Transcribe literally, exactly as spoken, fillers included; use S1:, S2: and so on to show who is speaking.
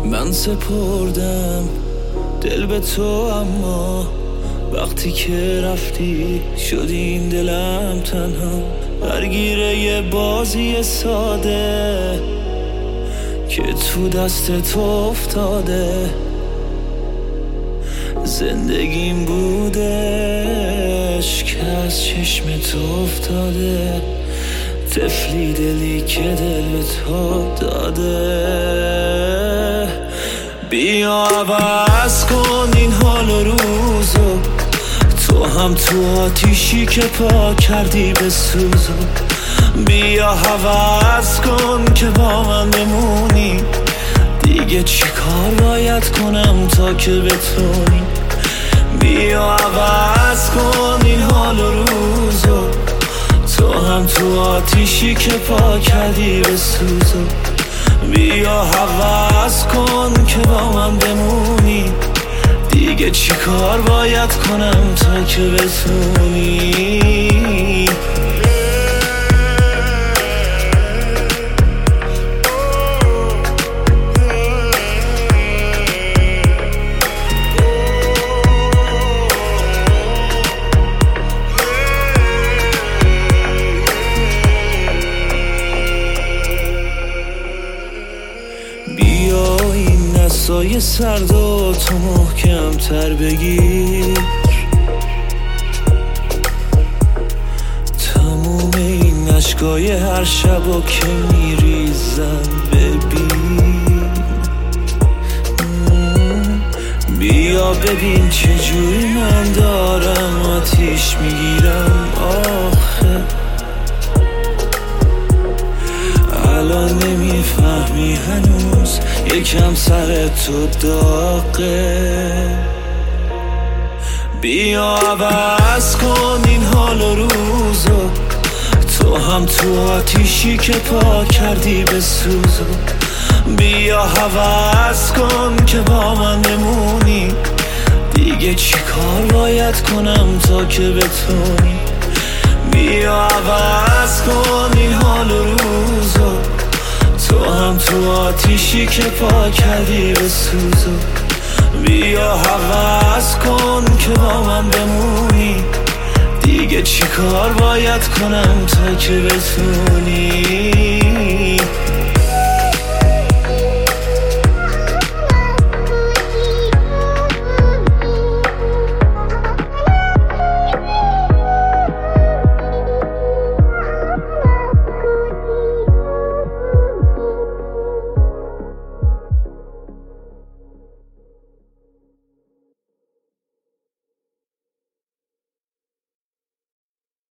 S1: من سپردم دل به تو، اما وقتی که رفتی شدی این دلم تنها، درگیر یه بازی ساده که تو دست تو افتاده. زندگیم بودش که از چشم تو افتاده، طفلی دلی که دل به تو داده. بیا عوض کن این حال و روزو، تو هم تو آتیشی که پا کردی به سوزو. بیا عوض کن که با من بمونی، دیگه چی کار باید کنم تا که بتونی. بیا عوض کن این حال و روزو، تو هم تو آتیشی که پا کردی به سوزو. بیا عوض کن که با من بمونی، دیگه چی کار باید کنم تا که بتونی. بیا این نسای سرد و تو محکم تر بگیر، تموم این اشکای هر شب و که میریزن ببین. بیا ببین چجوری من دارم آتیش میگیرم آخه، الان نمیفهمی هنوز یکم سر تو داغه. بیا عوض کن این حال و روزو، تو هم تو آتیشی که پا کردی به سوزو. بیا عوض کن که با من بمونی، دیگه چی کار باید کنم تا که بتونی. بیا عوض کن این حال و روزو، تو هم تو آتیشی که پا کردی به سوزو. بیا عوض کن که با من بمونی، دیگه چی کار باید کنم تا که بتونی.